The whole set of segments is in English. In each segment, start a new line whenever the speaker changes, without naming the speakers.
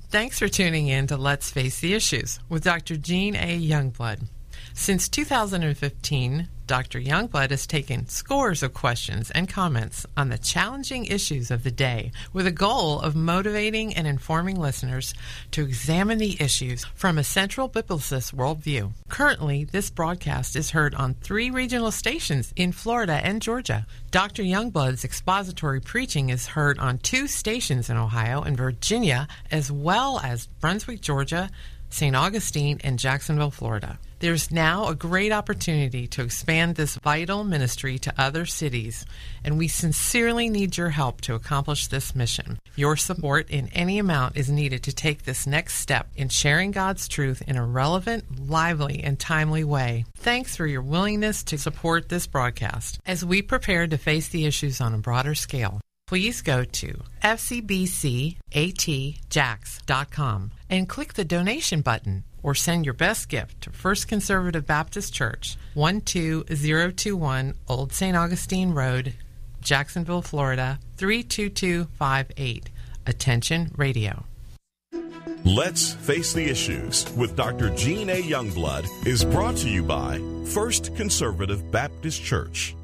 Thanks for tuning in to Let's Face the Issues with Dr. Jean A. Youngblood. Since 2015, Dr. Youngblood has taken scores of questions and comments on the challenging issues of the day with a goal of motivating and informing listeners to examine the issues from a central biblicist worldview. Currently, this broadcast is heard on 3 regional stations in Florida and Georgia. Dr. Youngblood's expository preaching is heard on 2 stations in Ohio and Virginia, as well as Brunswick, Georgia, St. Augustine, and Jacksonville, Florida. There's now a great opportunity to expand this vital ministry to other cities, and we sincerely need your help to accomplish this mission. Your support in any amount is needed to take this next step in sharing God's truth in a relevant, lively, and timely way. Thanks for your willingness to support this broadcast as we prepare to face the issues on a broader scale. Please go to fcbcatjax.com and click the donation button, or send your best gift to First Conservative Baptist Church, 12021 Old St. Augustine Road, Jacksonville, Florida, 32258. Attention Radio.
Let's Face the Issues with Dr. Jean A. Youngblood is brought to you by First Conservative Baptist Church.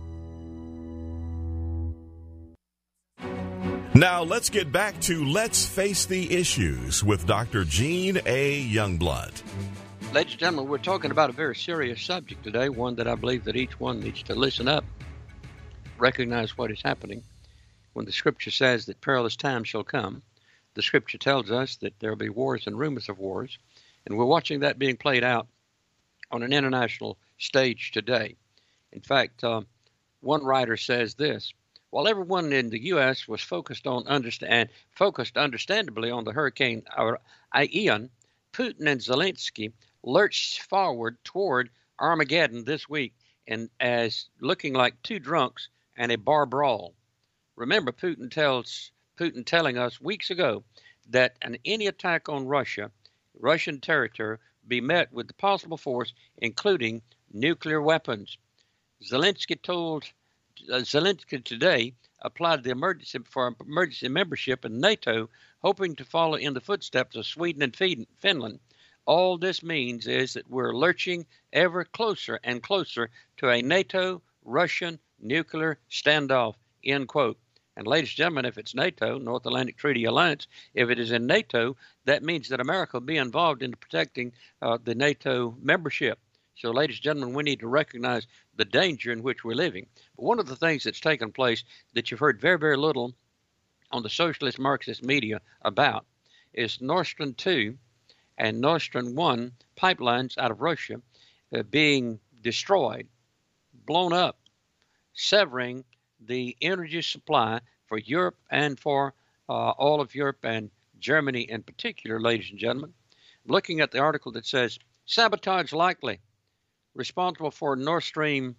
Now let's get back to Let's Face the Issues with Dr. Jean A. Youngblood.
Ladies and gentlemen, we're talking about a very serious subject today, one that I believe that each one needs to listen up, recognize what is happening. When the Scripture says that perilous times shall come, the Scripture tells us that there will be wars and rumors of wars, and we're watching that being played out on an international stage today. In fact, one writer says this: while everyone in the U.S. was focused understandably on the Hurricane Ian, Putin and Zelensky lurched forward toward Armageddon this week, and as looking like 2 drunks and a bar brawl. Remember, Putin telling us weeks ago that any attack on Russian territory, be met with the possible force, including nuclear weapons. Zelensky today applied the emergency membership in NATO, hoping to follow in the footsteps of Sweden and Finland. All this means is that we're lurching ever closer and closer to a NATO-Russian nuclear standoff, end quote. And ladies and gentlemen, if it's NATO, North Atlantic Treaty Alliance, if it is in NATO, that means that America will be involved in protecting the NATO membership. So, ladies and gentlemen, we need to recognize the danger in which we're living. But one of the things that's taken place that you've heard very, very little on the socialist Marxist media about is Nord Stream 2 and Nord Stream 1 pipelines out of Russia being destroyed, blown up, severing the energy supply for Europe and for all of Europe and Germany in particular, ladies and gentlemen. Looking at the article that says, sabotage likely responsible for Nord Stream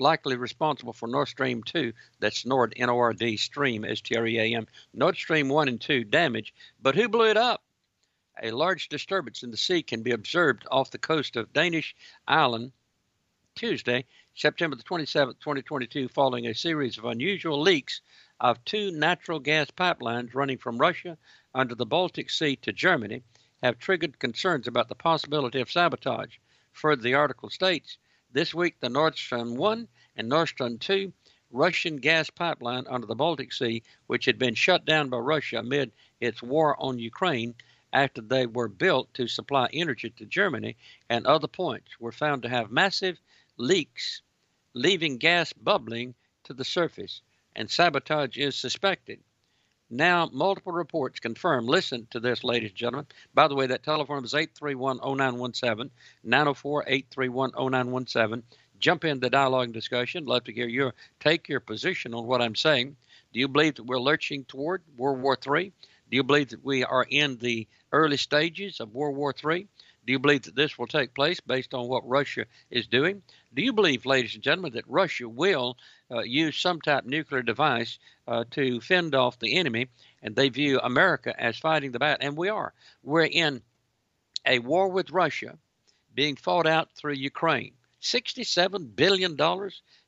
2, that's Nord, N-O-R-D, Stream, S-T-R-E-A-M, Nord Stream 1 and 2 damage, but who blew it up? A large disturbance in the sea can be observed off the coast of Danish Island Tuesday, September the 27th, 2022, following a series of unusual leaks of 2 natural gas pipelines running from Russia under the Baltic Sea to Germany have triggered concerns about the possibility of sabotage. Further, the article states, this week the Nord Stream 1 and Nord Stream 2 Russian gas pipeline under the Baltic Sea, which had been shut down by Russia amid its war on Ukraine after they were built to supply energy to Germany and other points, were found to have massive leaks, leaving gas bubbling to the surface, and sabotage is suspected. Now, multiple reports confirm. Listen to this, ladies and gentlemen. By the way, that telephone is 831-0917, 904-831-0917. Jump in the dialogue and discussion. Love to hear take your position on what I'm saying. Do you believe that we're lurching toward World War III? Do you believe that we are in the early stages of World War III? Do you believe that this will take place based on what Russia is doing? Do you believe, ladies and gentlemen, that Russia will use some type of nuclear device to fend off the enemy, and they view America as fighting the battle? And we are. We're in a war with Russia being fought out through Ukraine. $67 billion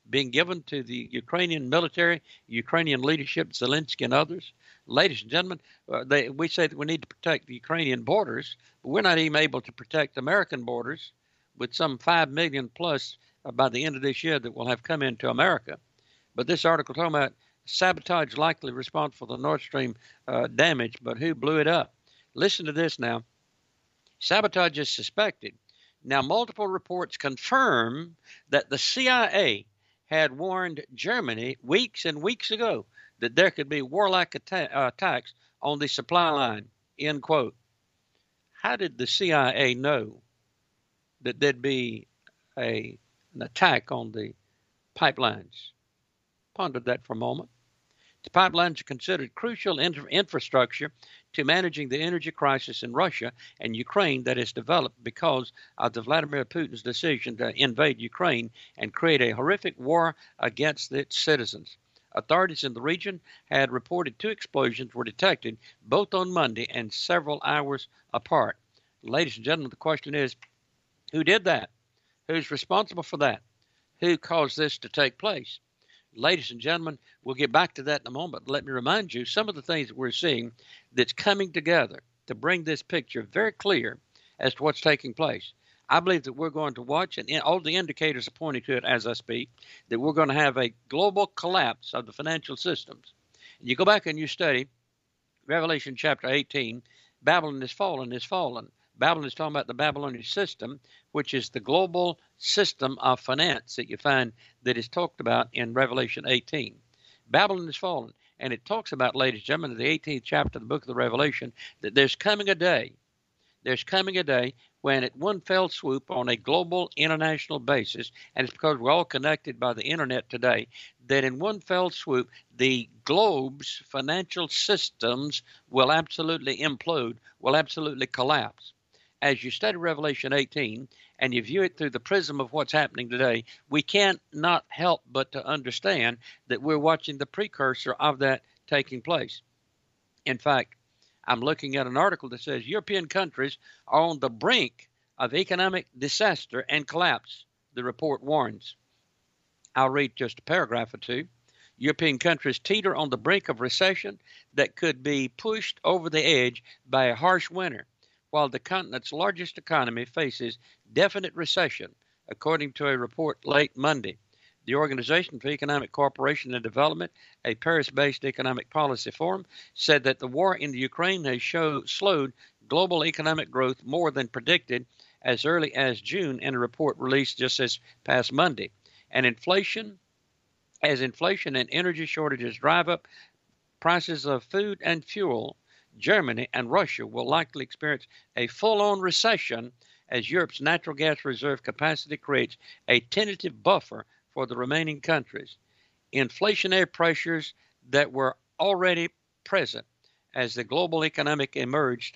being given to the Ukrainian military, Ukrainian leadership, Zelensky and others. Ladies and gentlemen, we say that we need to protect the Ukrainian borders, but we're not even able to protect American borders with some 5 million plus by the end of this year that will have come into America. But this article talking about sabotage likely responsible for the Nord Stream damage, but who blew it up? Listen to this now. Sabotage is suspected. Now, multiple reports confirm that the CIA had warned Germany weeks and weeks ago that there could be warlike attacks on the supply line, end quote. How did the CIA know that there'd be an attack on the pipelines? Ponder that for a moment. The pipelines are considered crucial infrastructure to managing the energy crisis in Russia and Ukraine that has developed because of the Vladimir Putin's decision to invade Ukraine and create a horrific war against its citizens. Authorities in the region had reported 2 explosions were detected both on Monday and several hours apart. Ladies and gentlemen, the question is, who did that? Who's responsible for that? Who caused this to take place? Ladies and gentlemen, we'll get back to that in a moment. Let me remind you some of the things that we're seeing that's coming together to bring this picture very clear as to what's taking place. I believe that we're going to watch, and all the indicators are pointing to it as I speak, that we're going to have a global collapse of the financial systems. And you go back and you study Revelation chapter 18, Babylon is fallen, is fallen. Babylon is talking about the Babylonian system, which is the global system of finance that you find that is talked about in Revelation 18. Babylon is fallen. And it talks about, ladies and gentlemen, in the 18th chapter of the book of the Revelation, that there's coming a day when at one fell swoop on a global international basis, and it's because we're all connected by the internet today, that in one fell swoop, the globe's financial systems will absolutely implode, will absolutely collapse. As you study Revelation 18 and you view it through the prism of what's happening today, we can't not help but to understand that we're watching the precursor of that taking place. In fact, I'm looking at an article that says European countries are on the brink of economic disaster and collapse, the report warns. I'll read just a paragraph or two. European countries teeter on the brink of recession that could be pushed over the edge by a harsh winter, while the continent's largest economy faces definite recession, according to a report late Monday. The Organization for Economic Cooperation and Development, a Paris-based economic policy forum, said that the war in the Ukraine has slowed global economic growth more than predicted as early as June in a report released just this past Monday. And inflation and energy shortages drive up prices of food and fuel, Germany and Russia will likely experience a full-on recession as Europe's natural gas reserve capacity creates a tentative buffer for the remaining countries. Inflationary pressures that were already present as the global economy emerged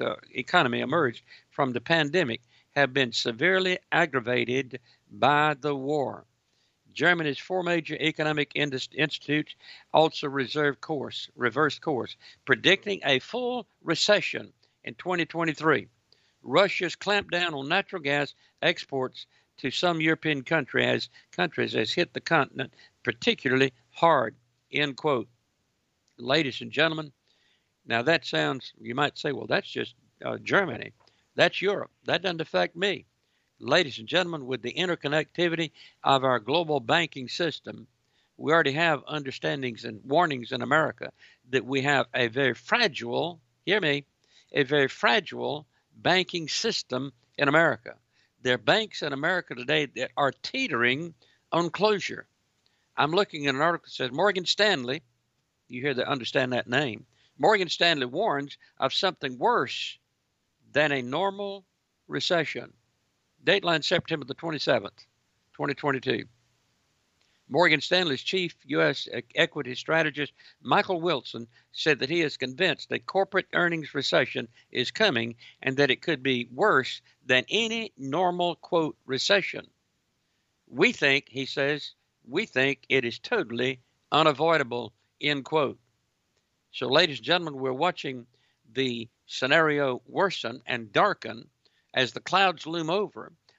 from the pandemic have been severely aggravated by the war. Germany's 4 major economic institutes also reversed course, predicting a full recession in 2023. Russia's clampdown on natural gas exports to some European countries has hit the continent particularly hard, end quote. Ladies and gentlemen, now that sounds, you might say, well, that's just Germany. That's Europe. That doesn't affect me. Ladies and gentlemen, with the interconnectivity of our global banking system, we already have understandings and warnings in America that we have a very fragile, hear me, a very fragile banking system in America. There are banks in America today that are teetering on closure. I'm looking at an article that says Morgan Stanley, you hear that, understand that name, Morgan Stanley warns of something worse than a normal recession. Dateline September the 27th, 2022. Morgan Stanley's chief U.S. equity strategist, Michael Wilson, said that he is convinced a corporate earnings recession is coming and that it could be worse than any normal, quote, recession. We think, he says, it is totally unavoidable, end quote. So, ladies and gentlemen, we're watching the scenario worsen and darken as the clouds loom over.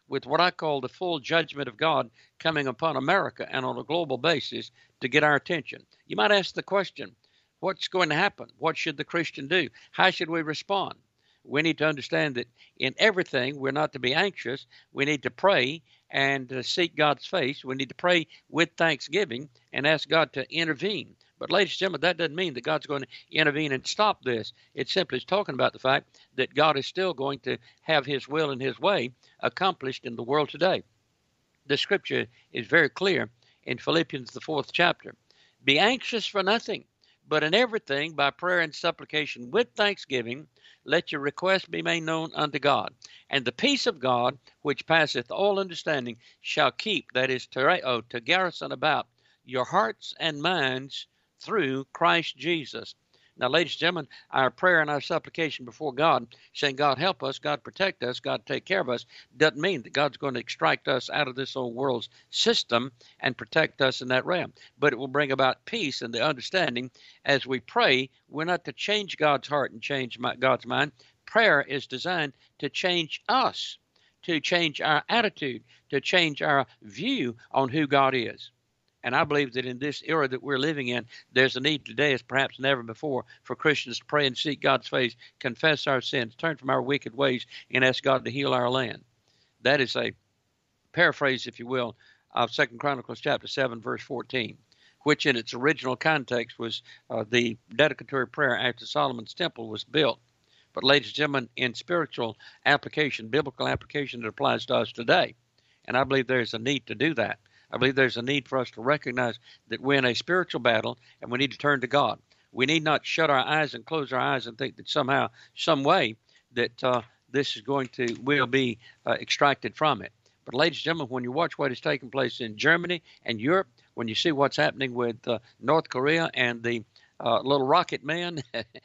with what I call the full judgment of God coming upon America and on a global basis to get our attention. You might ask the question, what's going to happen? What should the Christian do? How should we respond? We need to understand that in everything, we're not to be anxious. We need to pray and seek God's face. We need to pray with thanksgiving and ask God to intervene. But ladies and gentlemen, that doesn't mean that God's going to intervene and stop this. It simply is talking about the fact that God is still going to have his will and his way accomplished in the world today. The scripture is very clear in Philippians, the 4th chapter. Be anxious for nothing, but in everything by prayer and supplication with thanksgiving, let your requests be made known unto God. And the peace of God, which passeth all understanding, shall keep, that is, to garrison about your hearts and minds through Christ Jesus. Now, ladies and gentlemen, our prayer and our supplication before God, saying, God help us, God protect us, God take care of us, doesn't mean that God's going to extract us out of this old world's system and protect us in that realm. But it will bring about peace and the understanding as we pray. We're not to change God's heart and change God's mind. Prayer is designed to change us, to change our attitude, to change our view on who God is. And I believe that in this era that we're living in, there's a need today, as perhaps never before, for Christians to pray and seek God's face, confess our sins, turn from our wicked ways, and ask God to heal our land. That is a paraphrase, if you will, of 2 Chronicles chapter 7, verse 14, which in its original context was the dedicatory prayer after Solomon's temple was built. But ladies and gentlemen, in spiritual application, biblical application, it applies to us today. And I believe there's a need to do that. I believe there's a need for us to recognize that we're in a spiritual battle and we need to turn to God. We need not shut our eyes and close our eyes and think that somehow, some way, that this is will be extracted from it. But ladies and gentlemen, when you watch what is taking place in Germany and Europe, when you see what's happening with North Korea and the little rocket man,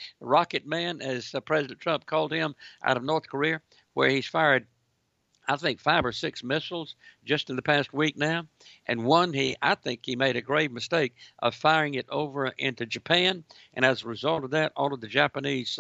as President Trump called him, out of North Korea, where he's fired, I think, 5 or 6 missiles just in the past week now. And one, I think he made a grave mistake of firing it over into Japan. And as a result of that, all of the Japanese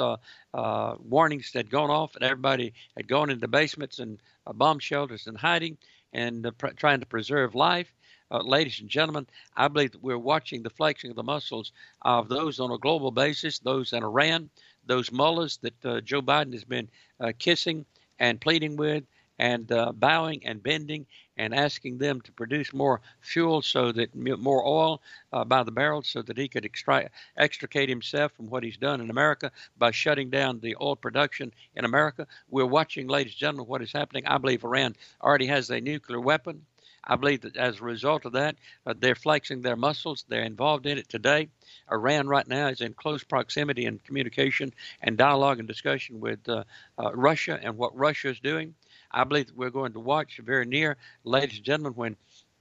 warnings had gone off and everybody had gone into basements and bomb shelters and hiding and trying to preserve life. Ladies and gentlemen, I believe that we're watching the flexing of the muscles of those on a global basis, those in Iran, those mullahs that Joe Biden has been kissing and pleading with, and bowing and bending and asking them to produce more fuel, so that more oil by the barrel, so that he could extricate himself from what he's done in America by shutting down the oil production in America. We're watching, ladies and gentlemen, what is happening. I believe Iran already has a nuclear weapon. I believe that as a result of that, they're flexing their muscles. They're involved in it today. Iran right now is in close proximity and communication and dialogue and discussion with Russia and what Russia is doing. I believe that we're going to watch very near, ladies and gentlemen, when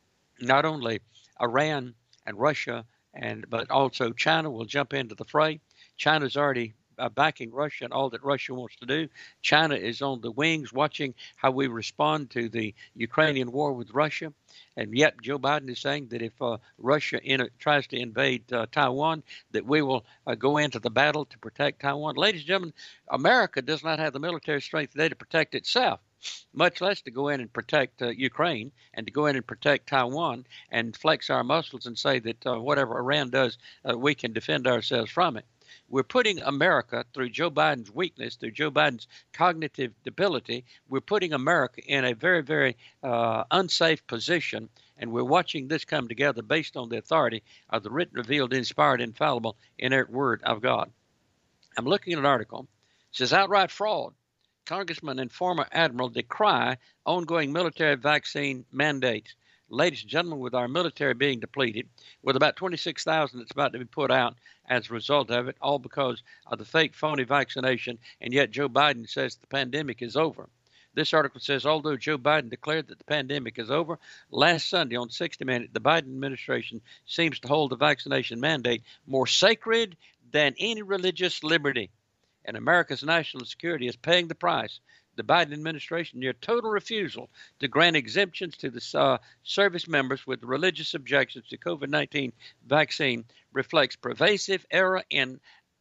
not only Iran and Russia, but also China will jump into the fray. China's already backing Russia and all that Russia wants to do. China is on the wings watching how we respond to the Ukrainian war with Russia. And yet Joe Biden is saying that if Russia tries to invade Taiwan, that we will go into the battle to protect Taiwan. Ladies and gentlemen, America does not have the military strength today to protect itself, much less to go in and protect Ukraine and to go in and protect Taiwan and flex our muscles and say that whatever Iran does, we can defend ourselves from it. We're putting America, through Joe Biden's weakness, through Joe Biden's cognitive debility, we're putting America in a very, very unsafe position, and we're watching this come together based on the authority of the written, revealed, inspired, infallible, inerrant Word of God. I'm looking at an article. It says, outright fraud. Congressman and former admiral decry ongoing military vaccine mandates. Ladies and gentlemen, with our military being depleted, with about 26,000 that's about to be put out as a result of it, all because of the fake, phony vaccination, and yet Joe Biden says the pandemic is over. This article says, although Joe Biden declared that the pandemic is over, last Sunday on 60 Minutes, the Biden administration seems to hold the vaccination mandate more sacred than any religious liberty. And America's national security is paying the price. The Biden administration, near total refusal to grant exemptions to the service members with religious objections to COVID-19 vaccine, reflects pervasive error in,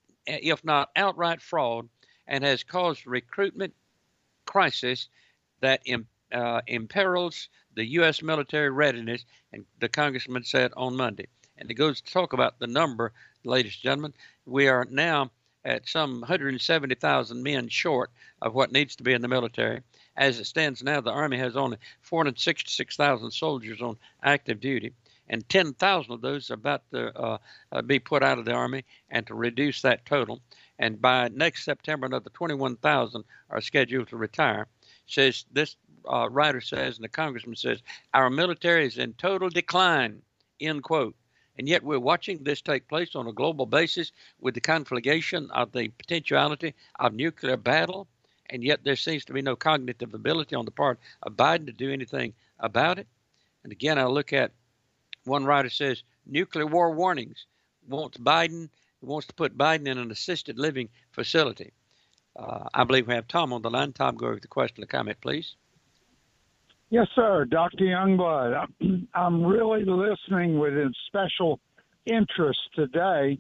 if not outright fraud, and has caused recruitment crisis that imperils the U.S. military readiness, and the congressman said on Monday. And it goes to talk about the number, ladies and gentlemen. We are now at some 170,000 men short of what needs to be in the military. As it stands now, the Army has only 466,000 soldiers on active duty, and 10,000 of those are about to be put out of the Army, and to reduce that total. And by next September, another 21,000 are scheduled to retire. Says this writer says, and the congressman says, our military is in total decline, end quote. And yet we're watching this take place on a global basis with the conflagration of the potentiality of nuclear battle. And yet there seems to be no cognitive ability on the part of Biden to do anything about it. And again, I look at one writer says, nuclear war warnings wants to put Biden in an assisted living facility. I believe we have Tom on the line. Tom, go over with the question or comment, please.
Yes, sir. Dr. Youngblood, I'm really listening with special interest today.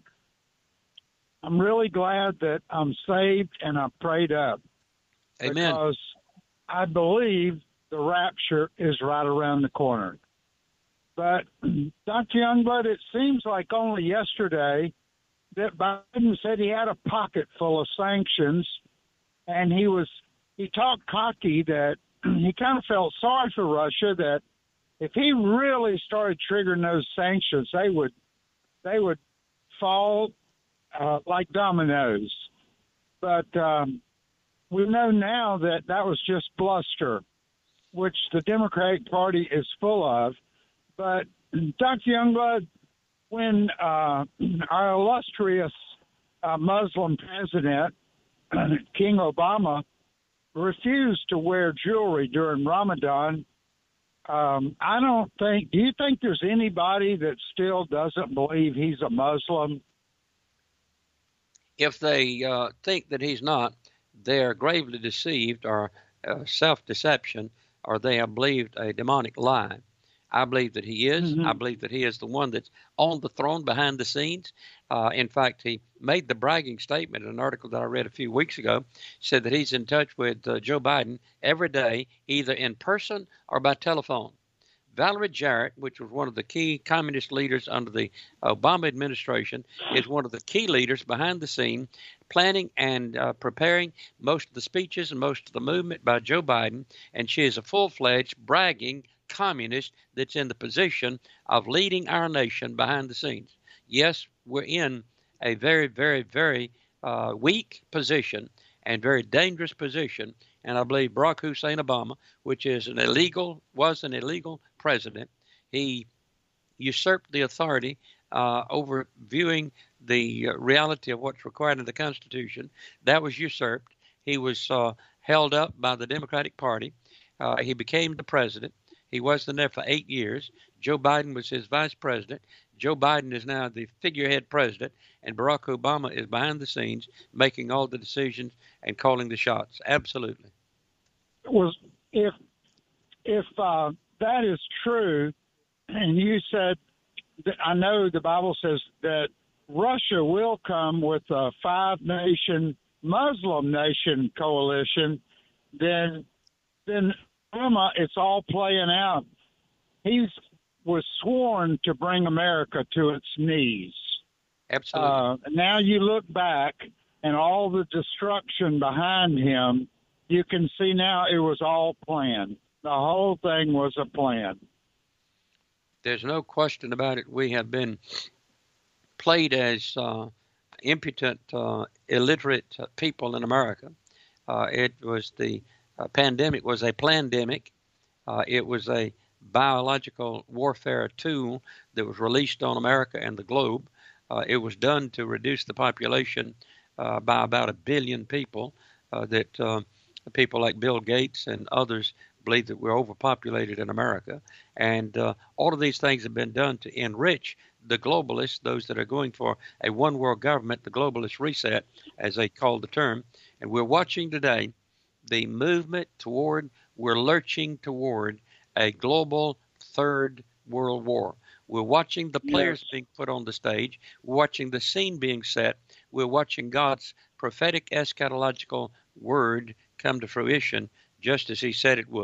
I'm really glad that I'm saved and I'm prayed up.
Amen.
Because I believe the rapture is right around the corner. But, Dr. Youngblood, it seems like only yesterday that Biden said he had a pocket full of sanctions, and he talked cocky that he kind of felt sorry for Russia, that if he really started triggering those sanctions, they would fall like dominoes. But we know now that was just bluster, which the Democratic Party is full of. But Dr. Youngblood, when our illustrious Muslim president, King Obama, refused to wear jewelry during Ramadan, do you think there's anybody that still doesn't believe he's a Muslim?
If they think that he's not, they are gravely deceived, or self-deception, or they have believed a demonic lie. I believe that he is. Mm-hmm. I believe that he is the one that's on the throne behind the scenes. In fact, he made the bragging statement in an article that I read a few weeks ago, said that he's in touch with Joe Biden every day, either in person or by telephone. Valerie Jarrett, which was one of the key communist leaders under the Obama administration, is one of the key leaders behind the scene, planning and preparing most of the speeches and most of the movement by Joe Biden. And she is a full-fledged bragging communist that's in the position of leading our nation behind the scenes. Yes, we're in a very, very, very weak position and very dangerous position. And I believe Barack Hussein Obama, which was an illegal president, he usurped the authority over viewing the reality of what's required in the Constitution. That was usurped. He was held up by the Democratic Party. He became the president. He wasn't there for 8 years. Joe Biden was his vice president. Joe Biden is now the figurehead president, and Barack Obama is behind the scenes making all the decisions and calling the shots. Absolutely.
If that is true, and you said that, I know the Bible says that Russia will come with a 5-nation Muslim nation coalition, then Obama, it's all playing out. He was sworn to bring America to its knees.
Absolutely.
Now you look back and all the destruction behind him, you can see now it was all planned. The whole thing was a plan.
There's no question about it. We have been played as impotent, illiterate people in America. It was the pandemic was a plandemic. It was a biological warfare tool that was released on America and the globe. It was done to reduce the population by about 1 billion people. That people like Bill Gates and others believe that we're overpopulated in America. And all of these things have been done to enrich the globalists, those that are going for a one-world government, the globalist reset, as they call the term. And we're watching today the movement we're lurching toward a global third world war. We're watching the players being put on the stage. We're watching the scene being set. We're watching God's prophetic eschatological word come to fruition just as he said it would.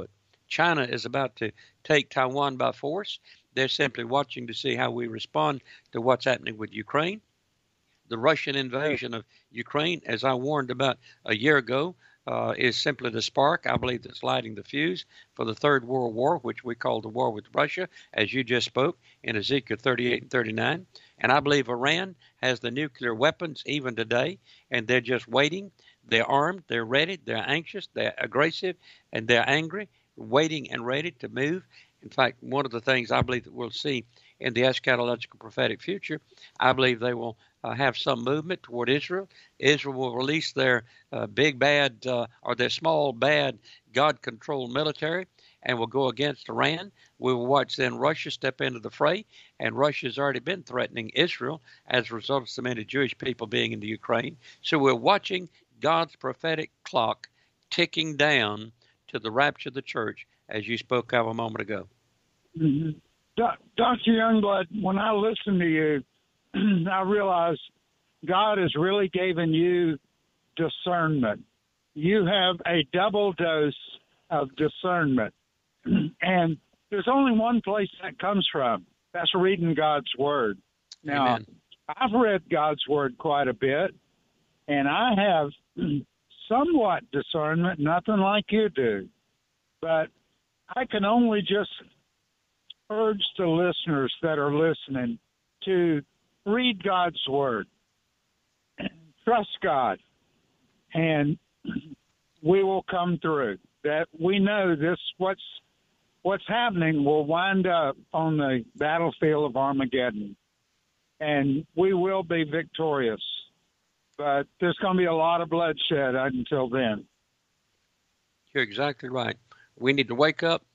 China is about to take Taiwan by force. They're simply watching to see how we respond to what's happening with Ukraine. The Russian invasion of Ukraine, as I warned about a year ago, is simply the spark, I believe, that's lighting the fuse for the Third World War, which we call the war with Russia, as you just spoke in Ezekiel 38 and 39. And I believe Iran has the nuclear weapons even today, and they're just waiting. They're armed, they're ready, they're anxious, they're aggressive, and they're angry, waiting and ready to move. In fact, one of the things I believe that we'll see in the eschatological prophetic future, I believe they will have some movement toward Israel. Israel will release their big bad or their small bad God-controlled military and will go against Iran. We will watch then Russia step into the fray, and Russia's already been threatening Israel as a result of so many Jewish people being in the Ukraine. So we're watching God's prophetic clock ticking down to the rapture of the church, as you spoke of a moment ago.
Mm-hmm. Dr. Youngblood, when I listen to you, I realize God has really given you discernment. You have a double dose of discernment. And there's only one place that comes from. That's reading God's Word. Now,
Amen.
I've read God's Word quite a bit, and I have somewhat discernment, nothing like you do. But I can only just urge the listeners that are listening to read God's Word, trust God, and we will come through. That we know this what's happening will wind up on the battlefield of Armageddon, and we will be victorious. But there's going to be a lot of bloodshed until then.
You're exactly right. We need to wake up,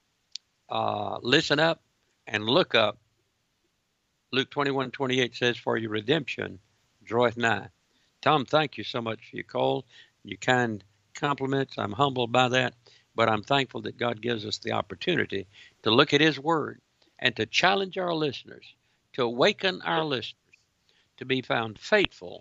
listen up, and look up. Luke 21:28 says, "For your redemption draweth nigh." Tom, thank you so much for your call, your kind compliments. I'm humbled by that, but I'm thankful that God gives us the opportunity to look at His Word and to challenge our listeners, to awaken our listeners to be found faithful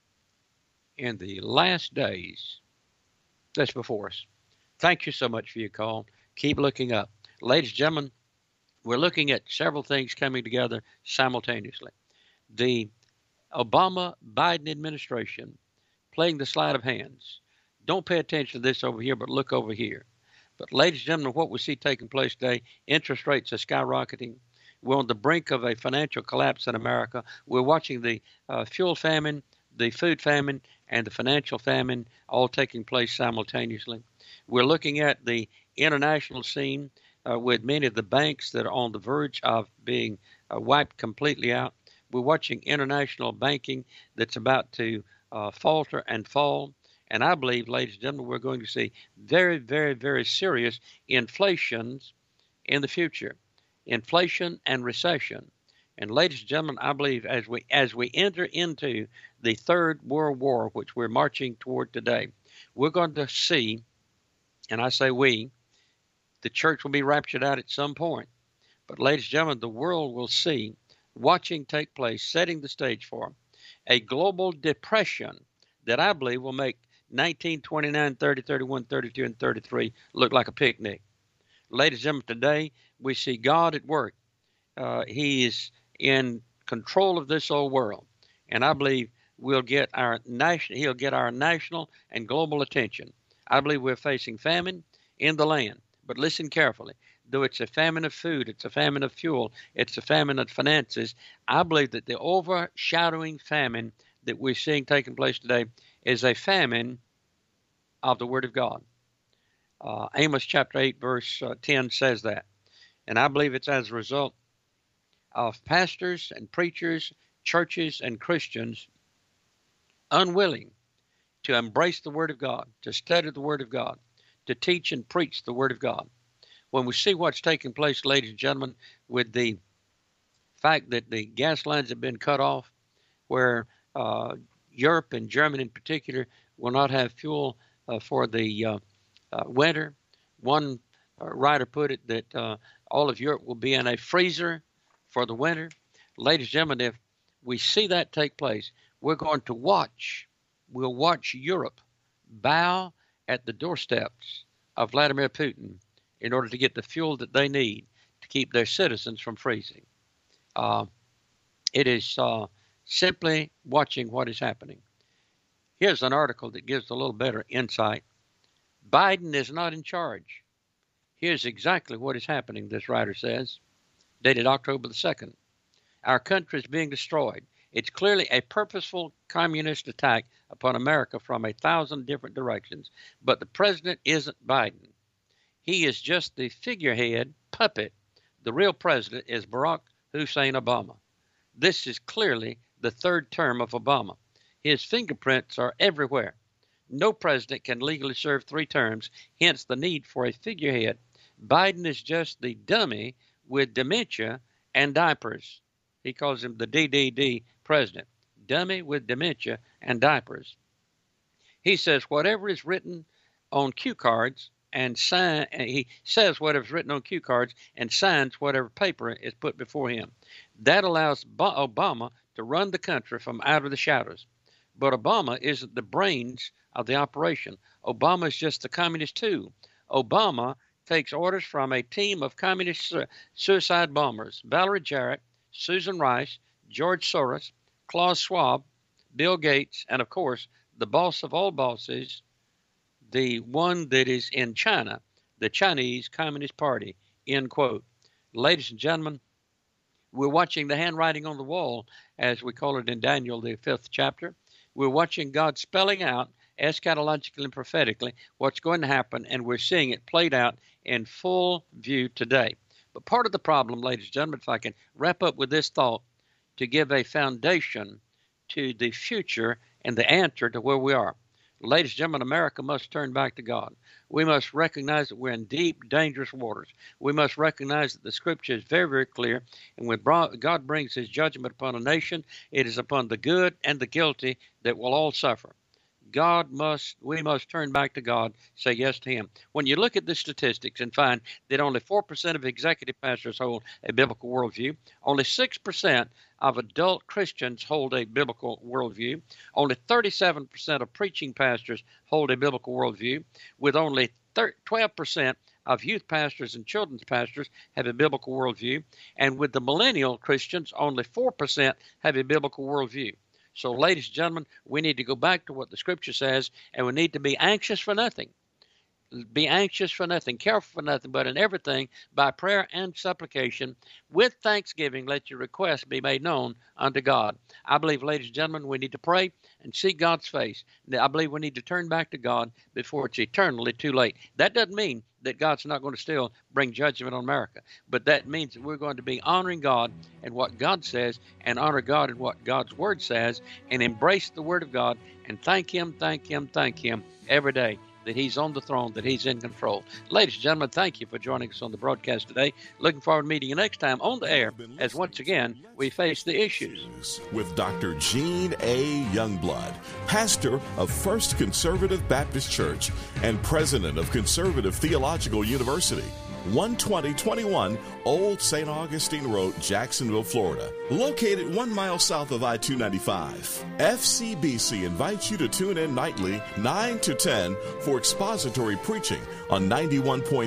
in the last days that's before us. Thank you so much for your call. Keep looking up. Ladies and gentlemen, we're looking at several things coming together simultaneously. The Obama-Biden administration playing the sleight of hands. Don't pay attention to this over here, but look over here. But ladies and gentlemen, what we see taking place today, interest rates are skyrocketing. We're on the brink of a financial collapse in America. We're watching the fuel famine, the food famine, and the financial famine all taking place simultaneously. We're looking at the international scene with many of the banks that are on the verge of being wiped completely out. We're watching international banking that's about to falter and fall. And I believe, ladies and gentlemen, we're going to see very, very, very serious inflations in the future. Inflation and recession. And ladies and gentlemen, I believe as we enter into the Third World War, which we're marching toward today, we're going to see, and I say we, the church will be raptured out at some point. But ladies and gentlemen, the world will see, watching take place, setting the stage for a global depression that I believe will make 1929, 30, 31, 32, and 33 look like a picnic. Ladies and gentlemen, today we see God at work. He is in control of this old world, and I believe he'll get our national and global attention. I believe we're facing famine in the land, but listen carefully. Though it's a famine of food, it's a famine of fuel, it's a famine of finances, I believe that the overshadowing famine that we're seeing taking place today is a famine of the Word of God. Amos chapter 8, verse 10 says that. And I believe it's as a result of pastors and preachers, churches and Christians unwilling to embrace the Word of God, to study the Word of God, to teach and preach the Word of God. When we see what's taking place, ladies and gentlemen, with the fact that the gas lines have been cut off, where Europe and Germany in particular will not have fuel for the winter. One writer put it that all of Europe will be in a freezer for the winter. Ladies and gentlemen, if we see that take place, we're going to watch. We'll watch Europe bow at the doorsteps of Vladimir Putin in order to get the fuel that they need to keep their citizens from freezing. It is simply watching what is happening. Here's an article that gives a little better insight. Biden is not in charge. Here's exactly what is happening, this writer says, dated October the 2nd. Our country is being destroyed. It's clearly a purposeful communist attack upon America from 1,000 different directions. But the president isn't Biden. He is just the figurehead puppet. The real president is Barack Hussein Obama. This is clearly the third term of Obama. His fingerprints are everywhere. No president can legally serve 3 terms, hence the need for a figurehead. Biden is just the dummy with dementia and diapers. He calls him the DDD president. Dummy with dementia and diapers. He says whatever is written on cue cards and he says whatever's written on cue cards and signs whatever paper is put before him. That allows Obama to run the country from out of the shadows. But Obama isn't the brains of the operation. Obama is just the communist tool. Obama takes orders from a team of communist suicide bombers: Valerie Jarrett, Susan Rice, George Soros, Klaus Schwab, Bill Gates, and of course, the boss of all bosses, the one that is in China, the Chinese Communist Party, end quote. Ladies and gentlemen, we're watching the handwriting on the wall, as we call it in Daniel, the 5th chapter. We're watching God spelling out eschatologically and prophetically what's going to happen, and we're seeing it played out in full view today. But part of the problem, ladies and gentlemen, if I can wrap up with this thought, to give a foundation to the future and the answer to where we are. Ladies and gentlemen, America must turn back to God. We must recognize that we're in deep, dangerous waters. We must recognize that the Scripture is very, very clear. And when God brings His judgment upon a nation, it is upon the good and the guilty that will all suffer. We must turn back to God, say yes to Him. When you look at the statistics and find that only 4% of executive pastors hold a biblical worldview, only 6% of adult Christians hold a biblical worldview, only 37% of preaching pastors hold a biblical worldview, with only 12% of youth pastors and children's pastors have a biblical worldview, and with the millennial Christians, only 4% have a biblical worldview. So, ladies and gentlemen, we need to go back to what the Scripture says, and we need to be anxious for nothing. Be anxious for nothing, careful for nothing, but in everything, by prayer and supplication, with thanksgiving, let your requests be made known unto God. I believe, ladies and gentlemen, we need to pray and seek God's face. I believe we need to turn back to God before it's eternally too late. That doesn't mean that God's not going to still bring judgment on America, but that means that we're going to be honoring God and what God says, and honor God and what God's Word says, and embrace the Word of God and thank Him every day that He's on the throne, that He's in control. Ladies and gentlemen, thank you for joining us on the broadcast today. Looking forward to meeting you next time on the air as once again we face the issues.
With Dr. Gene A. Youngblood, pastor of First Conservative Baptist Church and president of Conservative Theological University, 12021 Old St. Augustine Road, Jacksonville, Florida. Located 1 mile south of I-295. FCBC invites you to tune in nightly, 9 to 10, for expository preaching on 91.3,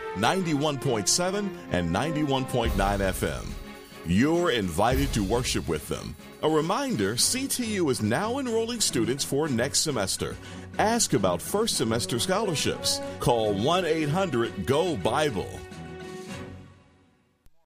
91.7, and 91.9 FM. You're invited to worship with them. A reminder, CTU is now enrolling students for next semester. Ask about first semester scholarships. Call 1-800-GO-BIBLE.